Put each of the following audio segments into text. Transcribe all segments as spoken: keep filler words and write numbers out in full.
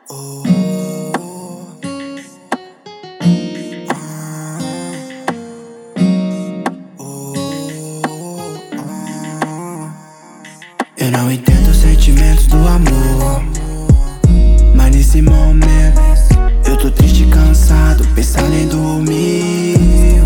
Oh, oh, oh. Eu não entendo os sentimentos do amor, mas nesse momento eu tô triste e cansado, pensando em dormir,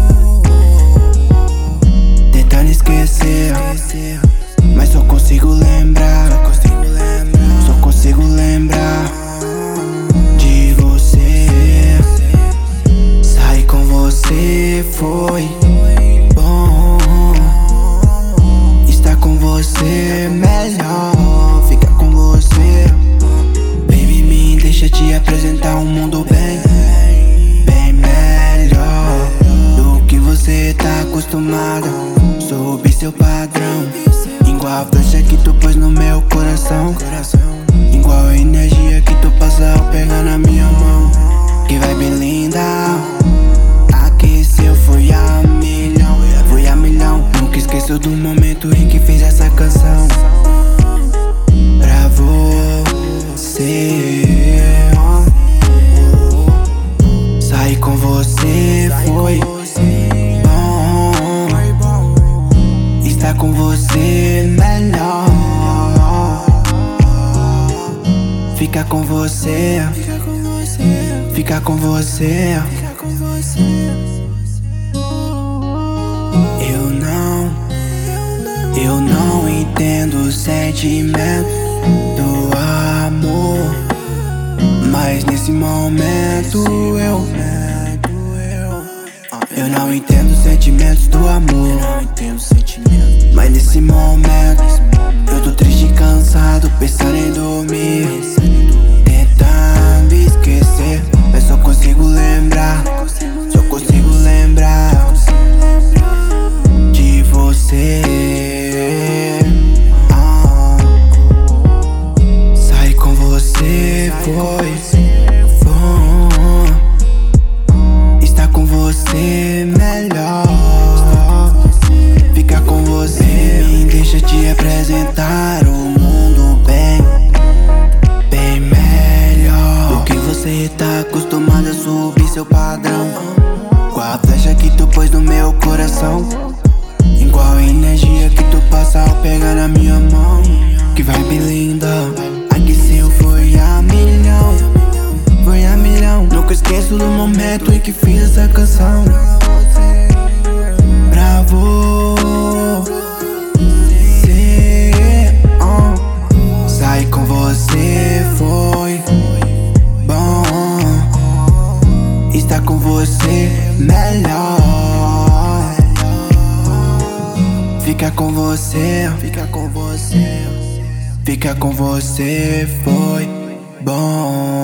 tentando esquecer, mas só consigo lembrar, só consigo lembrar de você. Sair com você foi bom, estar com você é melhor, ficar com você. Baby, me deixa te apresentar um mundo bem, bem melhor do que você tá acostumado. Soube seu padrão, igual a flecha que tu pôs no meu coração, igual a energia que tu passa ao pegar na minha mão. Que vibe linda, aqueceu, foi a milhão, foi a milhão. Nunca esqueço do momento em que fiz essa canção pra você. Sair com você foi bom, estar com você melhor, ficar com você, ficar com você. Eu não, eu não entendo o sentimento do amor, mas nesse momento eu Eu não entendo os sentimentos do amor, mas nesse momento eu tô triste e cansado, pensando em dormir, tentando esquecer, mas só consigo lembrar, só consigo lembrar de você. Ah, sair com você foi bom, estar com você melhor, ficar com você. Me deixa te apresentar um mundo bem, bem melhor do que você tá acostumado a subir seu padrão, com a flecha que tu pôs no meu coração, igual a energia que tu passa ao pegar na minha mão. Que vibe linda, aqueceu, foi a milhão, foi a milhão. Nunca esqueço do momento em que fiz essa canção pra você. Oh. Sair com você foi bom, estar com você melhor, ficar com você, ficar com você, ficar com você foi bom.